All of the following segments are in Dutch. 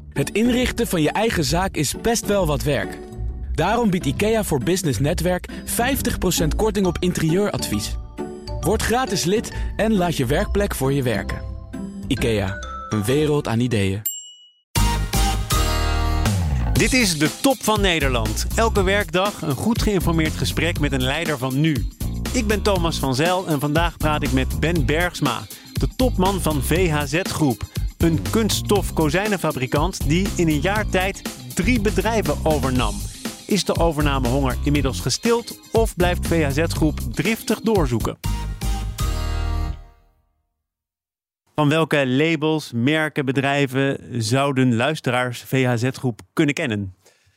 Het inrichten van je eigen zaak is best wel wat werk. Daarom biedt IKEA voor Business Netwerk 50% korting op interieuradvies. Word gratis lid en laat je werkplek voor je werken. IKEA, een wereld aan ideeën. Dit is de Top van Nederland. Elke werkdag een goed geïnformeerd gesprek met een leider van nu. Ik ben Thomas van Zijl en vandaag praat ik met Ben Bergsma, de topman van VHZ Groep. Een kunststof kozijnenfabrikant die in een jaar tijd 3 bedrijven overnam. Is de overnamehonger inmiddels gestild of blijft VHZ Groep driftig doorzoeken? Van welke labels, merken, bedrijven zouden luisteraars VHZ Groep kunnen kennen?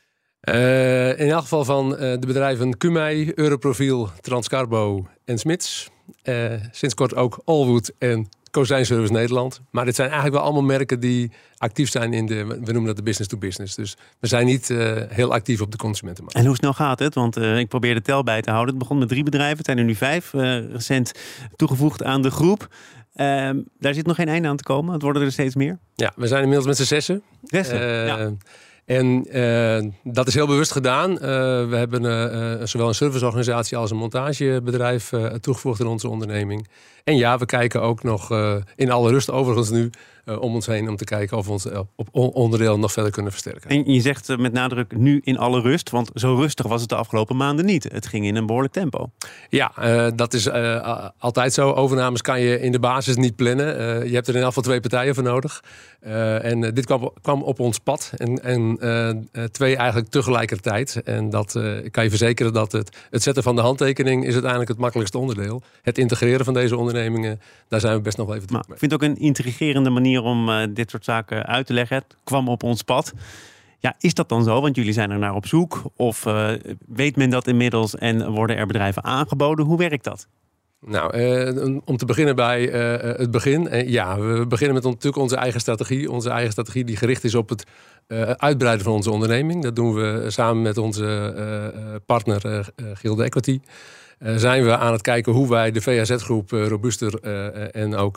In elk geval van de bedrijven Qmei, Europrofiel, Transcarbo en Smits. Sinds kort ook Allwood en Kozijnservice Nederland. Maar dit zijn eigenlijk wel allemaal merken die actief zijn in we noemen dat de business to business. Dus we zijn niet heel actief op de consumentenmarkt. En hoe snel gaat het? Want ik probeer de tel bij te houden. Het begon met 3 bedrijven, het zijn er nu 5. Recent toegevoegd aan de groep. Daar zit nog geen einde aan te komen. Het worden er steeds meer. Ja, we zijn inmiddels met z'n 6. Ja. En dat is heel bewust gedaan. We hebben zowel een serviceorganisatie als een montagebedrijf toegevoegd in onze onderneming. En ja, we kijken ook nog in alle rust overigens nu om ons heen om te kijken of we ons op onderdeel nog verder kunnen versterken. En je zegt met nadruk nu in alle rust, want zo rustig was het de afgelopen maanden niet. Het ging in een behoorlijk tempo. Ja, dat is altijd zo. Overnames kan je in de basis niet plannen. Je hebt er in elk geval 2 partijen voor nodig. En dit kwam op ons pad. En 2 eigenlijk tegelijkertijd. En dat kan je verzekeren dat het zetten van de handtekening is uiteindelijk het makkelijkste onderdeel. Het integreren van deze ondernemingen, daar zijn we best nog wel even druk mee. Ik vind het ook een intrigerende manier om dit soort zaken uit te leggen. Het kwam op ons pad. Ja, is dat dan zo? Want jullie zijn er naar op zoek. Of weet men dat inmiddels en worden er bedrijven aangeboden? Hoe werkt dat? Nou, om te beginnen bij het begin. Ja, we beginnen met natuurlijk onze eigen strategie. Onze eigen strategie die gericht is op het uitbreiden van onze onderneming. Dat doen we samen met onze partner Gilde Equity. Zijn we aan het kijken hoe wij de VHZ-groep robuuster en ook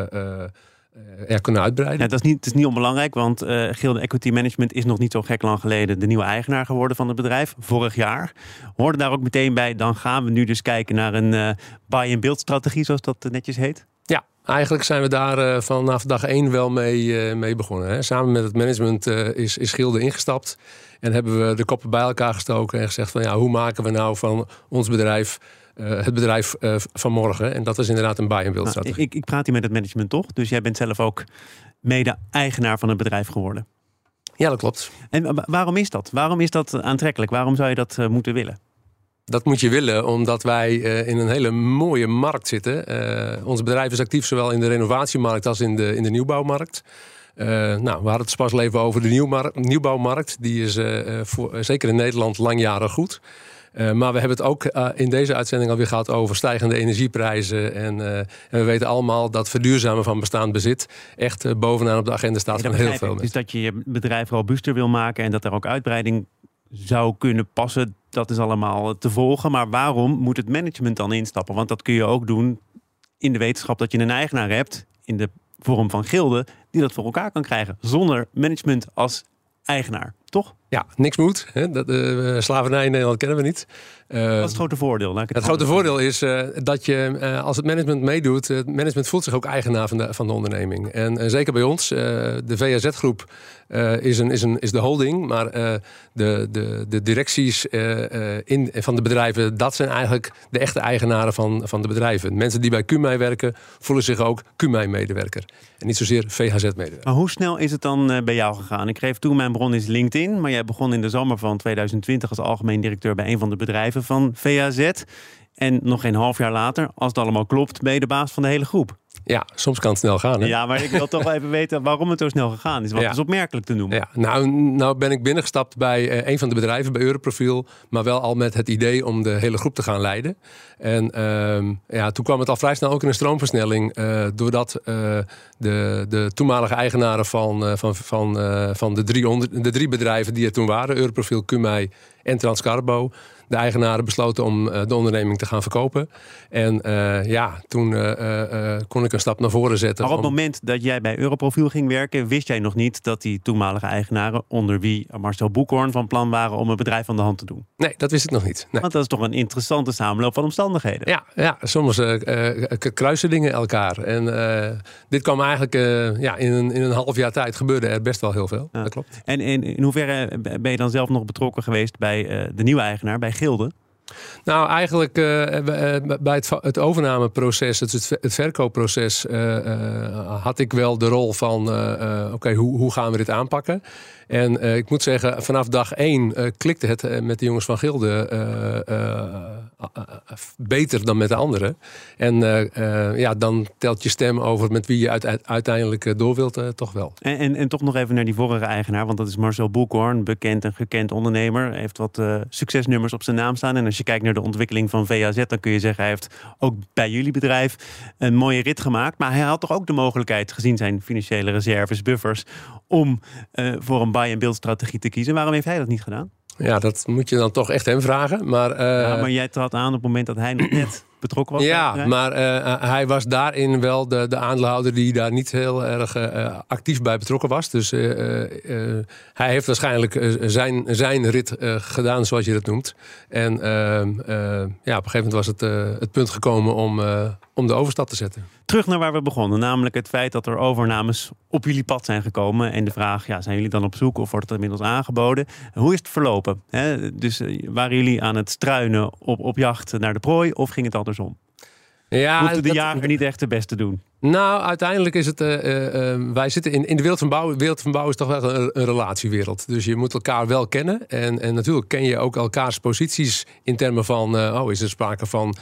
kunnen uitbreiden. Ja, het is niet onbelangrijk, want Gilde Equity Management is nog niet zo gek lang geleden de nieuwe eigenaar geworden van het bedrijf, vorig jaar. Hoorde daar ook meteen bij, dan gaan we nu dus kijken naar een buy-and-build strategie, zoals dat netjes heet? Ja, eigenlijk zijn we daar vanaf dag 1 wel mee begonnen. Hè. Samen met het management is Gilde ingestapt en hebben we de koppen bij elkaar gestoken en gezegd van ja, hoe maken we nou van ons bedrijf het bedrijf van morgen. En dat is inderdaad een buy-and-build strategie. Ik praat hier met het management toch? Dus jij bent zelf ook mede-eigenaar van het bedrijf geworden. Ja, dat klopt. En waarom is dat? Waarom is dat aantrekkelijk? Waarom zou je dat moeten willen? Dat moet je willen omdat wij in een hele mooie markt zitten. Ons bedrijf is actief zowel in de renovatiemarkt als in de nieuwbouwmarkt. We hadden het pas even over de nieuwbouwmarkt. Die is zeker in Nederland langjarig goed. Maar we hebben het ook in deze uitzending alweer gehad over stijgende energieprijzen. En we weten allemaal dat verduurzamen van bestaand bezit echt bovenaan op de agenda staat van heel veel mensen. Dus dat je je bedrijf robuuster wil maken en dat er ook uitbreiding zou kunnen passen, dat is allemaal te volgen. Maar waarom moet het management dan instappen? Want dat kun je ook doen in de wetenschap dat je een eigenaar hebt, in de vorm van Gilde, die dat voor elkaar kan krijgen. Zonder management als eigenaar, toch? Ja, niks moet. Slavernij in Nederland kennen we niet. Wat is het grote voordeel? Het grote voordeel is dat je, als het management meedoet, het management voelt zich ook eigenaar van de onderneming. En zeker bij ons, de VHZ-groep is de holding, maar de directies van de bedrijven, dat zijn eigenlijk de echte eigenaren van de bedrijven. Mensen die bij Qmei werken, voelen zich ook Qmei-medewerker. En niet zozeer VHZ-medewerker. Maar hoe snel is het dan bij jou gegaan? Ik geef toe, mijn bron is LinkedIn, maar jij begon in de zomer van 2020 als algemeen directeur bij een van de bedrijven van VHZ. En nog geen half jaar later, als het allemaal klopt, ben je de baas van de hele groep. Ja, soms kan het snel gaan. Hè? Ja, maar ik wil toch wel even weten waarom het zo snel gegaan is. Wat is opmerkelijk te noemen. Ja, nou ben ik binnengestapt bij een van de bedrijven, bij Europrofiel. Maar wel al met het idee om de hele groep te gaan leiden. En toen kwam het al vrij snel ook in een stroomversnelling. Doordat de toenmalige eigenaren van de 3 bedrijven die er toen waren, Europrofiel, Qmei en Transcarbo. De eigenaren besloten om de onderneming te gaan verkopen. En toen kon ik een stap naar voren zetten. Maar op het moment dat jij bij Europrofiel ging werken, wist jij nog niet dat die toenmalige eigenaren, onder wie Marcel Boekhoorn, van plan waren om een bedrijf aan de hand te doen? Nee, dat wist ik nog niet. Nee. Want dat is toch een interessante samenloop van omstandigheden. Ja, soms kruisen dingen elkaar. En dit kwam eigenlijk in een half jaar tijd gebeurde er best wel heel veel. Ja. Dat klopt. En in hoeverre ben je dan zelf nog betrokken geweest bij de nieuwe eigenaar, bij Gilde? Nou, eigenlijk bij het overnameproces, het verkoopproces, had ik wel de rol van hoe gaan we dit aanpakken? En ik moet zeggen, vanaf dag 1 klikte het met de jongens van Gilde beter dan met de anderen. En dan telt je stem over met wie je uiteindelijk door wilt, toch wel. En toch nog even naar die vorige eigenaar, want dat is Marcel Boekhoorn, bekend en gekend ondernemer. Hij heeft wat succesnummers op zijn naam staan. En als je kijkt naar de ontwikkeling van VAZ, dan kun je zeggen, hij heeft ook bij jullie bedrijf een mooie rit gemaakt. Maar hij had toch ook de mogelijkheid, gezien zijn financiële reserves, buffers, om voor een buy-and-build strategie te kiezen. Waarom heeft hij dat niet gedaan? Ja, dat moet je dan toch echt hem vragen. Maar jij trad aan op het moment dat hij nog net betrokken was. Ja, maar hij was daarin wel de aandeelhouder die daar niet heel erg actief bij betrokken was. Dus hij heeft waarschijnlijk zijn rit gedaan, zoals je dat noemt. En op een gegeven moment was het punt gekomen om de overstap te zetten. Terug naar waar we begonnen, namelijk het feit dat er overnames op jullie pad zijn gekomen. En de vraag, zijn jullie dan op zoek of wordt het inmiddels aangeboden? Hoe is het verlopen? Dus waren jullie aan het struinen op jacht naar de prooi of ging het andersom? Ja, hoefde de jager niet echt de best te doen? Nou, uiteindelijk is het... wij zitten in de wereld van bouw. De wereld van bouw is toch wel een relatiewereld. Dus je moet elkaar wel kennen. En natuurlijk ken je ook elkaars posities in termen van... is er sprake van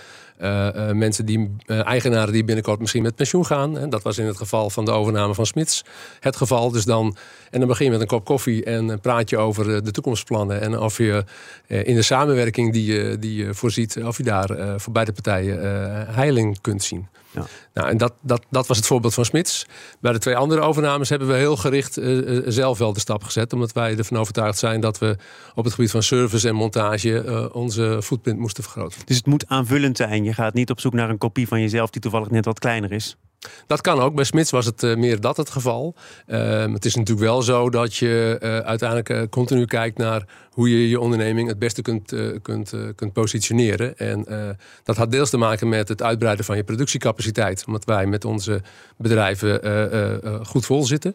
mensen eigenaren die binnenkort misschien met pensioen gaan. En dat was in het geval van de overname van Smits het geval. Dus dan begin je met een kop koffie en praat je over de toekomstplannen. En of je in de samenwerking die je voorziet, of je daar voor beide partijen heiling kunt zien. Ja. Nou, en dat was het voorbeeld van Smits. Bij de 2 andere overnames hebben we heel gericht zelf wel de stap gezet. Omdat wij ervan overtuigd zijn dat we op het gebied van service en montage onze footprint moesten vergroten. Dus het moet aanvullend zijn. Je gaat niet op zoek naar een kopie van jezelf die toevallig net wat kleiner is. Dat kan ook. Bij Smits was het meer dat het geval. Het is natuurlijk wel zo dat je uiteindelijk continu kijkt naar hoe je je onderneming het beste kunt positioneren. En dat had deels te maken met het uitbreiden van je productiecapaciteit. Omdat wij met onze bedrijven goed vol zitten.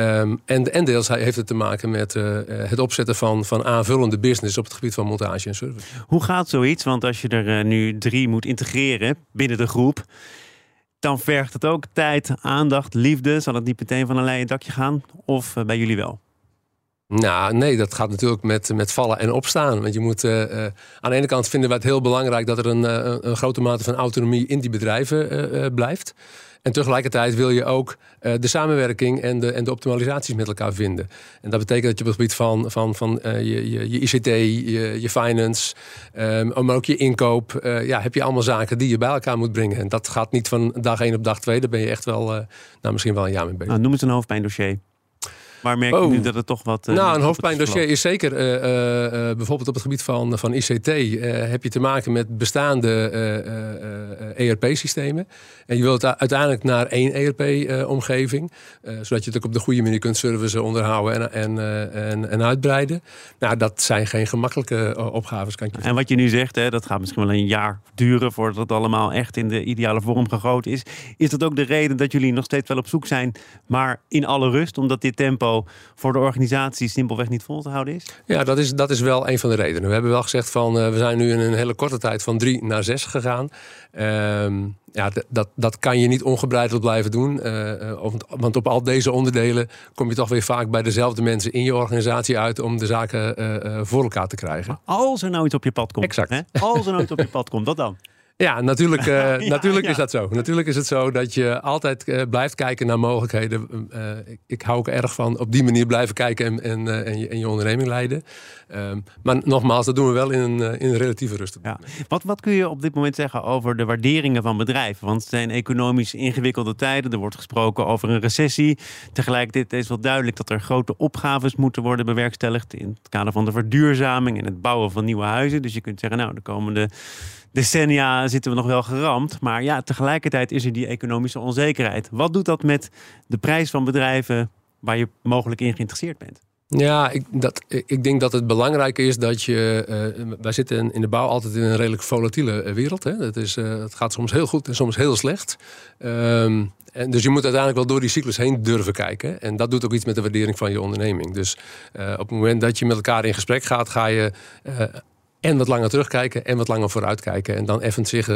En deels heeft het te maken met het opzetten van aanvullende business op het gebied van montage en service. Hoe gaat zoiets? Want als je er nu 3 moet integreren binnen de groep, dan vergt het ook tijd, aandacht, liefde. Zal het niet meteen van een leien dakje gaan? Of bij jullie wel? Nou, nee, dat gaat natuurlijk met vallen en opstaan. Want je moet aan de ene kant vinden wij het heel belangrijk dat er een grote mate van autonomie in die bedrijven blijft. En tegelijkertijd wil je ook de samenwerking en de optimalisaties met elkaar vinden. En dat betekent dat je op het gebied van je ICT, je finance, maar ook je inkoop, heb je allemaal zaken die je bij elkaar moet brengen. En dat gaat niet van dag 1 op dag 2. Daar ben je echt wel, misschien wel een jaar mee bezig. Nou, noem eens een hoofdpijndossier. Waar merk je nu dat het toch wat... een hoofdpijndossier is zeker bijvoorbeeld op het gebied van ICT heb je te maken met bestaande ERP-systemen. En je wilt uiteindelijk naar 1 ERP-omgeving. Zodat je het ook op de goede manier kunt servicen, onderhouden en uitbreiden. Nou, dat zijn geen gemakkelijke opgaves. En wat je nu zegt, dat gaat misschien wel een jaar duren voordat het allemaal echt in de ideale vorm gegoten is. Is dat ook de reden dat jullie nog steeds wel op zoek zijn, maar in alle rust, omdat dit tempo voor de organisatie simpelweg niet vol te houden is? Ja, dat is wel een van de redenen. We hebben wel gezegd van we zijn nu in een hele korte tijd van 3 naar 6 gegaan. Dat kan je niet ongebreideld blijven doen. Want op al deze onderdelen kom je toch weer vaak bij dezelfde mensen in je organisatie uit om de zaken voor elkaar te krijgen. Maar als er nou iets op je pad komt. Exact. Als er nou iets op je pad komt, wat dan? Ja, natuurlijk is dat zo. Natuurlijk is het zo dat je altijd blijft kijken naar mogelijkheden. Ik hou ook erg van op die manier blijven kijken en je onderneming leiden. Maar nogmaals, dat doen we wel in een relatieve rust. Ja. Wat kun je op dit moment zeggen over de waarderingen van bedrijven? Want het zijn economisch ingewikkelde tijden. Er wordt gesproken over een recessie. Tegelijkertijd is wel duidelijk dat er grote opgaves moeten worden bewerkstelligd in het kader van de verduurzaming en het bouwen van nieuwe huizen. Dus je kunt zeggen, nou, de komende decennia zitten we nog wel geramd. Maar ja, tegelijkertijd is er die economische onzekerheid. Wat doet dat met de prijs van bedrijven waar je mogelijk in geïnteresseerd bent? Ja, ik denk dat het belangrijk is dat je... wij zitten in de bouw altijd in een redelijk volatiele wereld. Hè? Het gaat soms heel goed en soms heel slecht. En dus je moet uiteindelijk wel door die cyclus heen durven kijken. En dat doet ook iets met de waardering van je onderneming. Dus op het moment dat je met elkaar in gesprek gaat, ga je... en wat langer terugkijken en wat langer vooruitkijken. En dan effent zich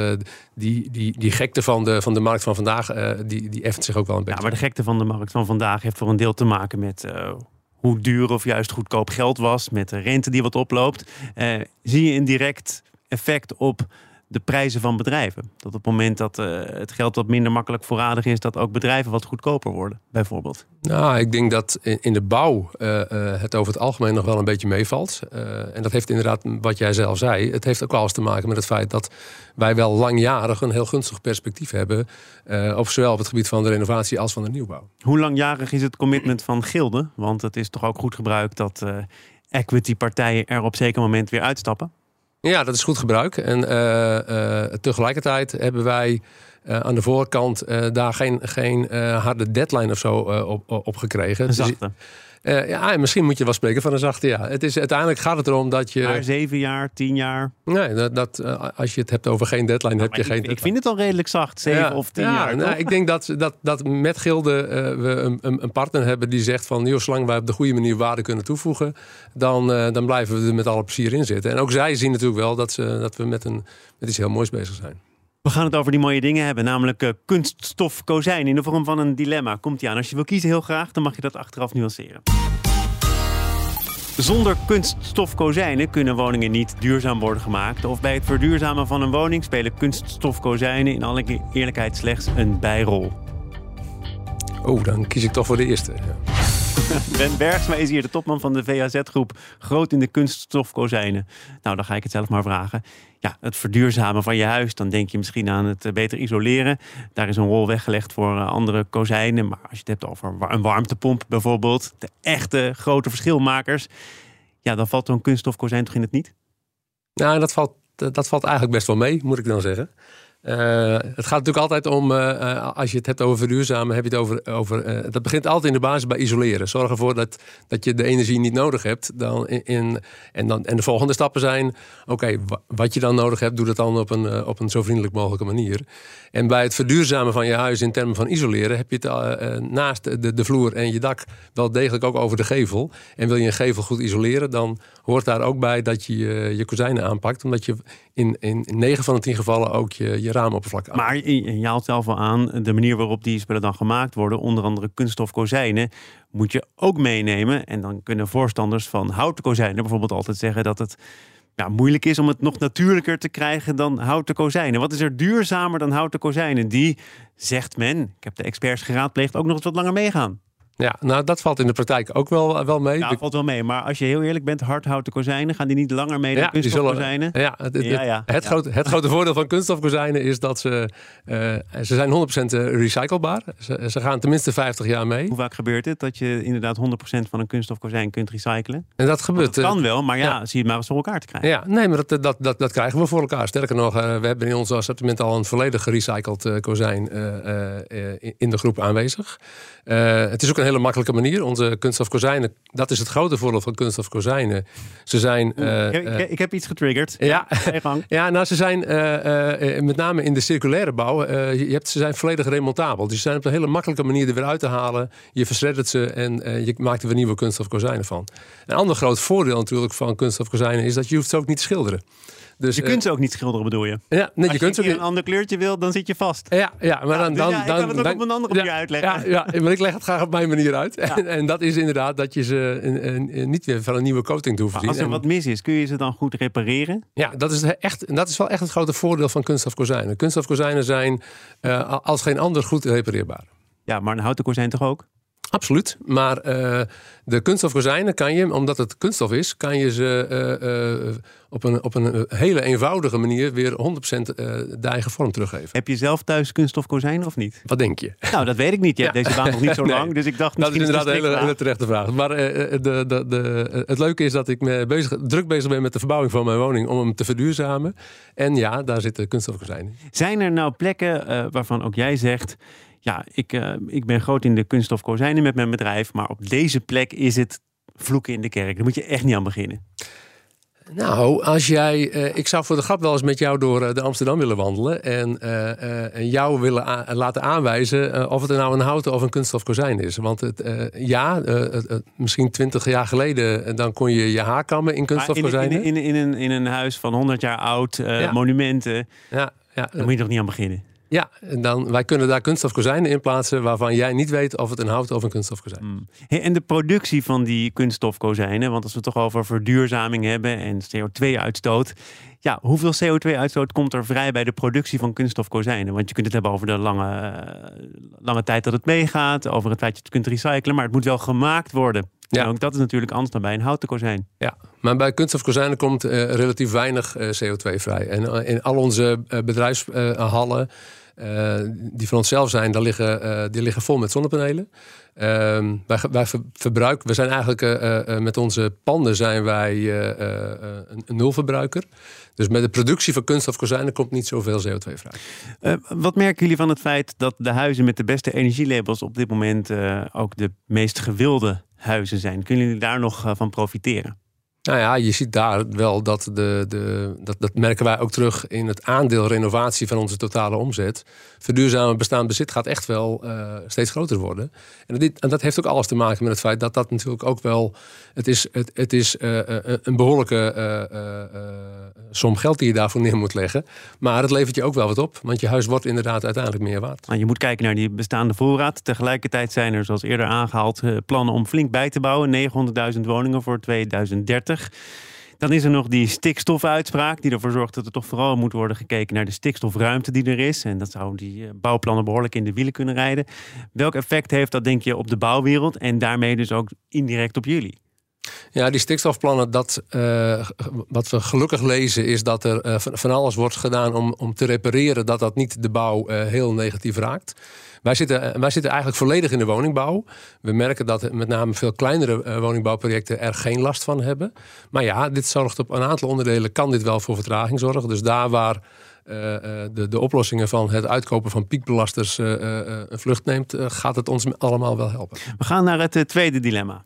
die gekte van de markt van vandaag... die effent zich ook wel een beetje. Ja, maar de gekte van de markt van vandaag heeft voor een deel te maken met... hoe duur of juist goedkoop geld was, met de rente die wat oploopt. Zie je een direct effect op de prijzen van bedrijven? Dat op het moment dat het geld wat minder makkelijk voorradig is, dat ook bedrijven wat goedkoper worden, bijvoorbeeld? Nou, ik denk dat in de bouw het over het algemeen nog wel een beetje meevalt. En dat heeft inderdaad, wat jij zelf zei, het heeft ook wel eens te maken met het feit dat wij wel langjarig een heel gunstig perspectief hebben. Zowel op het gebied van de renovatie als van de nieuwbouw. Hoe langjarig is het commitment van Gilde? Want het is toch ook goed gebruik dat equity-partijen er op zeker moment weer uitstappen? Ja, dat is goed gebruik. En tegelijkertijd hebben wij aan de voorkant daar geen harde deadline of zo op gekregen. Een zachte. Ja, misschien moet je wel spreken van een zachte, ja. Uiteindelijk gaat het erom dat je... Maar 7 jaar, 10 jaar? Nee, als je het hebt over geen deadline, heb je geen deadline. Ik vind het al redelijk zacht, 7 of 10 jaar. Nou, ik denk dat met Gilde we een partner hebben die zegt van... joh, zolang wij op de goede manier waarde kunnen toevoegen... dan blijven we er met alle plezier in zitten. En ook zij zien natuurlijk wel dat we met iets heel moois bezig zijn. We gaan het over die mooie dingen hebben, namelijk kunststof kozijn in de vorm van een dilemma. Komt-ie aan. Als je wil kiezen heel graag, dan mag je dat achteraf nuanceren. Zonder kunststof kozijnen kunnen woningen niet duurzaam worden gemaakt. Of bij het verduurzamen van een woning spelen kunststof kozijnen in alle eerlijkheid slechts een bijrol. Oh, dan kies ik toch voor de eerste. Ja. Ben Bergsma is hier de topman van de VAZ-groep. Groot in de kunststofkozijnen. Nou, dan ga ik het zelf maar vragen. Ja, het verduurzamen van je huis, dan denk je misschien aan het beter isoleren. Daar is een rol weggelegd voor andere kozijnen. Maar als je het hebt over een warmtepomp bijvoorbeeld, de echte grote verschilmakers, ja, dan valt zo'n kunststofkozijn toch in het niet? Nou, dat valt eigenlijk best wel mee, moet ik dan zeggen. Het gaat natuurlijk altijd om, als je het hebt over verduurzamen, heb je het over dat begint altijd in de basis bij isoleren. Zorg ervoor dat je de energie niet nodig hebt. En de volgende stappen zijn, oké, wat je dan nodig hebt, doe dat dan op een zo vriendelijk mogelijke manier. En bij het verduurzamen van je huis in termen van isoleren, heb je het naast de vloer en je dak wel degelijk ook over de gevel. En wil je een gevel goed isoleren, dan hoort daar ook bij dat je je kozijnen aanpakt. Omdat je in 9 van de 10 gevallen ook je raamoppervlak aan. Maar je haalt zelf wel aan, de manier waarop die spullen dan gemaakt worden, onder andere kunststof kozijnen, moet je ook meenemen. En dan kunnen voorstanders van houten kozijnen bijvoorbeeld altijd zeggen dat het moeilijk is om het nog natuurlijker te krijgen dan houten kozijnen. Wat is er duurzamer dan houten kozijnen? Die, zegt men, ik heb de experts geraadpleegd, ook nog eens wat langer meegaan. Ja, nou dat valt in de praktijk ook wel mee. Ja, valt wel mee. Maar als je heel eerlijk bent, hardhouten kozijnen, gaan die niet langer mee dan kunststofkozijnen? Het grote voordeel van kunststofkozijnen is dat ze zijn 100% recyclebaar. Ze gaan tenminste 50 jaar mee. Hoe vaak gebeurt het dat je inderdaad 100% van een kunststofkozijn kunt recyclen? En dat gebeurt. Dat kan wel, maar zie je het maar eens voor elkaar te krijgen. Ja, nee, maar dat krijgen we voor elkaar. Sterker nog, we hebben in ons assortiment al een volledig gerecycled kozijn in de groep aanwezig. Het is ook een hele makkelijke manier. Onze kunststofkozijnen, dat is het grote voordeel van kunststofkozijnen. Ze zijn... ik heb iets getriggerd. Ja, nou, ze zijn met name in de circulaire bouw, ze zijn volledig remontabel. Dus ze zijn op een hele makkelijke manier er weer uit te halen. Je versreddert ze en je maakt er weer nieuwe kunststofkozijnen van. Een ander groot voordeel natuurlijk van kunststofkozijnen is dat je hoeft ze ook niet te schilderen. Dus, je kunt ze ook niet schilderen, bedoel je? Ja, nee, als je kunt een ander kleurtje wil, dan zit je vast. Ja, maar dan kan het ook op een andere manier uitleggen. Ja, maar ik leg het graag op mijn manier uit. Ja. En dat is inderdaad dat je ze niet weer van een nieuwe coating toe voorzien. Als er wat mis is, kun je ze dan goed repareren? Ja, dat is wel echt het grote voordeel van kunststof kozijnen. Kunststof kozijnen zijn als geen ander goed repareerbaar. Ja, maar een houten kozijn toch ook? Absoluut, maar de kunststof kozijnen kan je, omdat het kunststof is, kan je ze op een hele eenvoudige manier weer 100% de eigen vorm teruggeven. Heb je zelf thuis kunststof kozijnen of niet? Wat denk je? Nou, dat weet ik niet. Je hebt deze baan nog niet zo lang, dus ik dacht dat is inderdaad een hele terechte terechte vraag. Maar het leuke is dat ik druk bezig ben met de verbouwing van mijn woning om hem te verduurzamen. En ja, daar zitten kunststof kozijnen. Zijn er nou plekken waarvan ook jij zegt, ja, ik ben groot in de kunststof kozijnen met mijn bedrijf, maar op deze plek is het vloeken in de kerk. Daar moet je echt niet aan beginnen. Nou, ik zou voor de grap wel eens met jou door de Amsterdam willen wandelen en jou willen laten aanwijzen of het nou een houten of een kunststof kozijn is. Want misschien 20 jaar geleden dan kon je haar kammen in kunststof kozijnen. In een huis van 100 jaar oud, monumenten, daar moet je toch niet aan beginnen? Ja, wij kunnen daar kunststof kozijnen in plaatsen waarvan jij niet weet of het een houten of een kunststof kozijn is. Hey, en de productie van die kunststof kozijnen, want als we het toch over verduurzaming hebben en CO2-uitstoot. Ja, hoeveel CO2-uitstoot komt er vrij bij de productie van kunststof kozijnen? Want je kunt het hebben over de lange tijd dat het meegaat, over het feit dat je het kunt recyclen, maar het moet wel gemaakt worden. Ja. En ook dat is natuurlijk anders dan bij een houten kozijn. Ja, maar bij kunststof kozijnen komt relatief weinig CO2 vrij. En in al onze bedrijfshallen die van onszelf zijn, die liggen vol met zonnepanelen. We zijn eigenlijk met onze panden zijn wij een nulverbruiker. Dus met de productie van kunststof kozijnen komt niet zoveel CO2 vrij. Wat merken jullie van het feit dat de huizen met de beste energielabels op dit moment ook de meest gewilde huizen zijn? Kunnen jullie daar nog van profiteren? Nou ja, je ziet daar wel dat dat merken wij ook terug in het aandeel renovatie van onze totale omzet. Verduurzamen bestaand bezit gaat echt wel steeds groter worden. En dat heeft ook alles te maken met het feit dat natuurlijk ook wel. Het is een behoorlijke som geld die je daarvoor neer moet leggen. Maar het levert je ook wel wat op. Want je huis wordt inderdaad uiteindelijk meer waard. Je moet kijken naar die bestaande voorraad. Tegelijkertijd zijn er, zoals eerder aangehaald, plannen om flink bij te bouwen. 900.000 woningen voor 2030. Dan is er nog die stikstofuitspraak die ervoor zorgt dat er toch vooral moet worden gekeken naar de stikstofruimte die er is. En dat zou die bouwplannen behoorlijk in de wielen kunnen rijden. Welk effect heeft dat, denk je, op de bouwwereld en daarmee dus ook indirect op jullie? Ja, die stikstofplannen, wat we gelukkig lezen is dat er van alles wordt gedaan om te repareren dat niet de bouw heel negatief raakt. Wij zitten eigenlijk volledig in de woningbouw. We merken dat met name veel kleinere woningbouwprojecten er geen last van hebben. Maar ja, dit zorgt op een aantal onderdelen, kan dit wel voor vertraging zorgen. Dus daar waar de oplossingen van het uitkopen van piekbelasters een vlucht neemt, gaat het ons allemaal wel helpen. We gaan naar het tweede dilemma.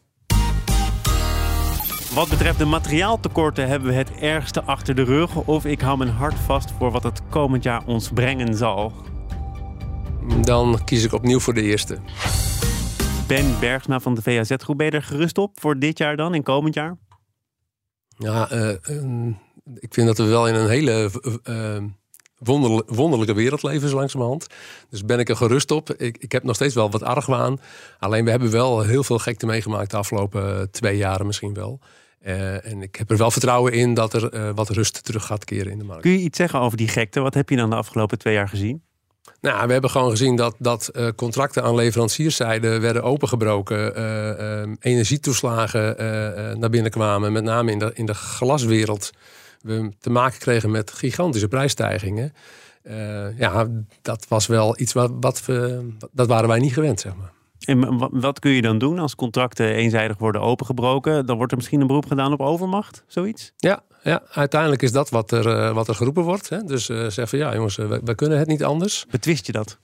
Wat betreft de materiaaltekorten hebben we het ergste achter de rug. Of ik hou mijn hart vast voor wat het komend jaar ons brengen zal. Dan kies ik opnieuw voor de eerste. Ben Bergsma van de VAZ-groep, ben je er gerust op voor dit jaar dan, en komend jaar? Ja, ik vind dat we wel in een hele wonderlijke wereld leven, zo langzamerhand. Dus ben ik er gerust op. Ik heb nog steeds wel wat argwaan. Alleen we hebben wel heel veel gekte meegemaakt de afgelopen 2 jaren misschien wel. En ik heb er wel vertrouwen in dat er wat rust terug gaat keren in de markt. Kun je iets zeggen over die gekte? Wat heb je dan de afgelopen 2 jaar gezien? Nou, we hebben gewoon gezien dat contracten aan leverancierszijde werden opengebroken. Energietoeslagen naar binnen kwamen. Met name in de glaswereld. We te maken kregen met gigantische prijsstijgingen. Dat was wel iets dat waren wij niet gewend, zeg maar. En wat kun je dan doen als contracten eenzijdig worden opengebroken? Dan wordt er misschien een beroep gedaan op overmacht, zoiets? Ja, uiteindelijk is dat wat er geroepen wordt. Hè? Dus zeg van ja jongens, wij kunnen het niet anders. Betwist je dat?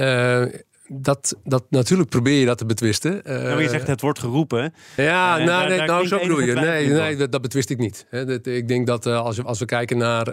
Dat natuurlijk probeer je dat te betwisten. Maar je zegt het wordt geroepen. Ja, zo bedoel je. Nee, dat betwist ik niet. Ik denk dat als we kijken naar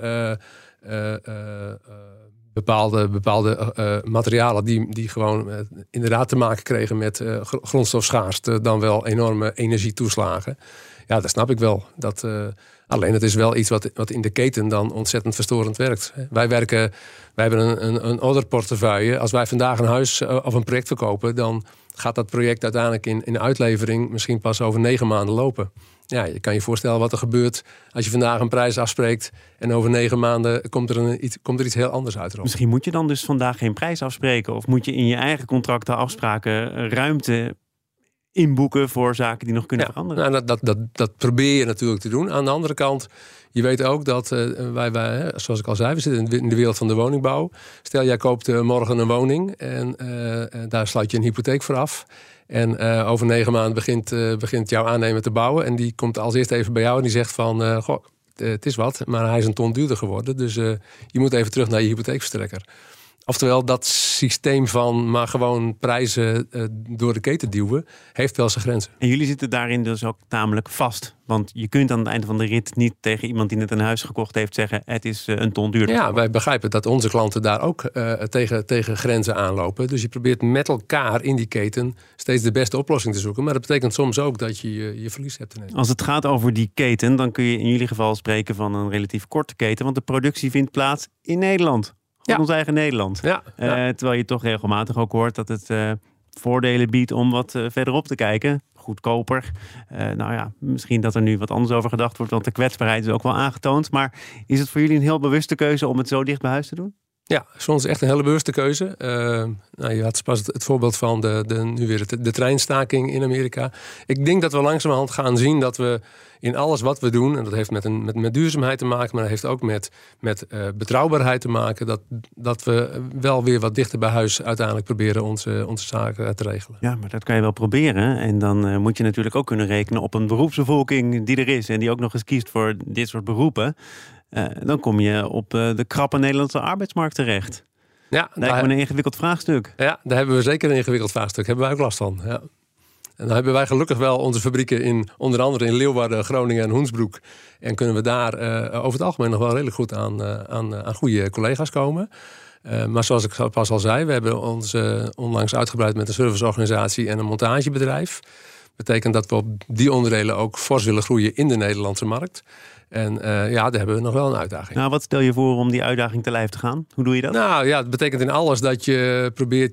bepaalde materialen die gewoon inderdaad te maken kregen met grondstofschaarste, dan wel enorme energietoeslagen. Ja, dat snap ik wel. Alleen het is wel iets wat in de keten dan ontzettend verstorend werkt. Wij hebben een orderportefeuille. Als wij vandaag een huis of een project verkopen, dan gaat dat project uiteindelijk in uitlevering misschien pas over 9 maanden lopen. Ja, je kan je voorstellen wat er gebeurt als je vandaag een prijs afspreekt en over 9 maanden komt er iets heel anders uit. Misschien moet je dan dus vandaag geen prijs afspreken of moet je in je eigen contracten afspraken ruimte inboeken voor zaken die nog kunnen veranderen. Nou, dat probeer je natuurlijk te doen. Aan de andere kant, je weet ook dat wij, zoals ik al zei, we zitten in de wereld van de woningbouw. Stel, jij koopt morgen een woning en daar sluit je een hypotheek voor af. En over 9 maanden begint jouw aannemer te bouwen. En die komt als eerste even bij jou en die zegt van, het is wat, maar hij is een ton duurder geworden. Dus je moet even terug naar je hypotheekverstrekker. Oftewel, dat systeem van maar gewoon prijzen door de keten duwen, heeft wel zijn grenzen. En jullie zitten daarin dus ook tamelijk vast. Want je kunt aan het eind van de rit niet tegen iemand die net een huis gekocht heeft zeggen, het is een ton duurder. Ja, wij begrijpen dat onze klanten daar ook tegen grenzen aanlopen. Dus je probeert met elkaar in die keten steeds de beste oplossing te zoeken. Maar dat betekent soms ook dat je verlies hebt te nemen. Als het gaat over die keten, dan kun je in jullie geval spreken van een relatief korte keten. Want de productie vindt plaats in Nederland. Ons eigen Nederland. Ja. Terwijl je toch regelmatig ook hoort dat het voordelen biedt om wat verderop te kijken. Goedkoper. Misschien dat er nu wat anders over gedacht wordt, want de kwetsbaarheid is ook wel aangetoond. Maar is het voor jullie een heel bewuste keuze om het zo dicht bij huis te doen? Ja, soms echt een hele bewuste keuze. Je had pas het voorbeeld van nu weer de treinstaking in Amerika. Ik denk dat we langzamerhand gaan zien dat we in alles wat we doen, en dat heeft met duurzaamheid te maken, maar dat heeft ook met betrouwbaarheid te maken, dat we wel weer wat dichter bij huis uiteindelijk proberen onze zaken te regelen. Ja, maar dat kan je wel proberen. En dan moet je natuurlijk ook kunnen rekenen op een beroepsbevolking die er is en die ook nog eens kiest voor dit soort beroepen. Dan kom je op de krappe Nederlandse arbeidsmarkt terecht. Ja, lijkt me een ingewikkeld vraagstuk. Ja, daar hebben we zeker een ingewikkeld vraagstuk. Hebben wij ook last van. Ja. En dan hebben wij gelukkig wel onze fabrieken onder andere in Leeuwarden, Groningen en Hoensbroek. En kunnen we daar over het algemeen nog wel redelijk goed aan goede collega's komen. Maar zoals ik pas al zei, we hebben ons onlangs uitgebreid met een serviceorganisatie en een montagebedrijf. Betekent dat we op die onderdelen ook fors willen groeien in de Nederlandse markt. En daar hebben we nog wel een uitdaging. Nou, wat stel je voor om die uitdaging te lijf te gaan? Hoe doe je dat? Nou ja, het betekent in alles dat je probeert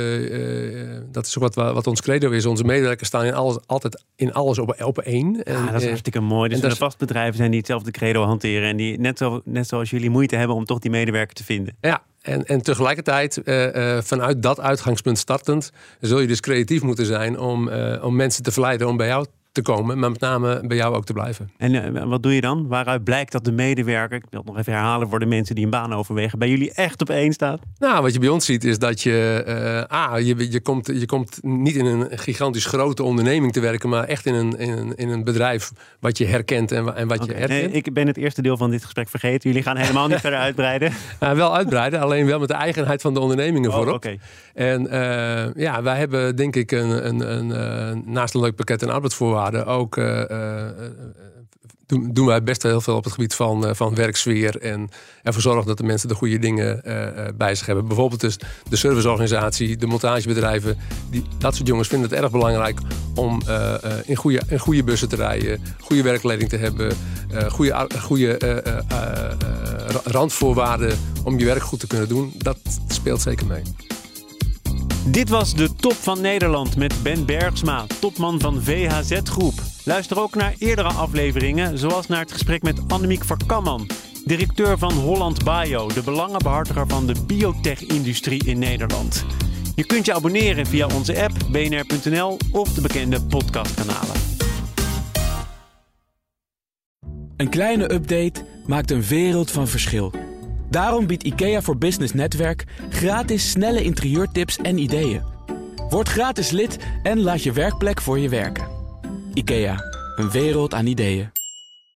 dat is ook wat ons credo is. Onze medewerkers staan altijd in alles op één. Ja, dat is hartstikke mooi. Dus er vast bedrijven zijn die hetzelfde credo hanteren. En die net zoals jullie moeite hebben om toch die medewerker te vinden. Ja. En tegelijkertijd, vanuit dat uitgangspunt startend, zul je dus creatief moeten zijn om mensen te verleiden om bij jou te komen, maar met name bij jou ook te blijven. En wat doe je dan? Waaruit blijkt dat de medewerker, ik wil het nog even herhalen voor de mensen die een baan overwegen, bij jullie echt op één staat? Nou, wat je bij ons ziet is dat je komt niet in een gigantisch grote onderneming te werken, maar echt in een bedrijf wat je herkent en wat je herkent. Nee, ik ben het eerste deel van dit gesprek vergeten. Jullie gaan helemaal niet verder uitbreiden. Wel uitbreiden, alleen wel met de eigenheid van de ondernemingen voorop. Okay. En wij hebben denk ik naast een leuk pakket en arbeidsvoorwaarden ook doen wij best heel veel op het gebied van werksfeer en ervoor zorgen dat de mensen de goede dingen bij zich hebben. Bijvoorbeeld dus de serviceorganisatie, de montagebedrijven. Dat soort jongens vinden het erg belangrijk om in goede bussen te rijden, goede werkkleding te hebben, goede randvoorwaarden om je werk goed te kunnen doen. Dat speelt zeker mee. Dit was de Top van Nederland met Ben Bergsma, topman van VHZ Groep. Luister ook naar eerdere afleveringen, zoals naar het gesprek met Annemiek Verkamman, directeur van Holland Bio, de belangenbehartiger van de biotech-industrie in Nederland. Je kunt je abonneren via onze app, bnr.nl of de bekende podcastkanalen. Een kleine update maakt een wereld van verschil. Daarom biedt IKEA voor Business Netwerk gratis snelle interieurtips en ideeën. Word gratis lid en laat je werkplek voor je werken. IKEA, een wereld aan ideeën.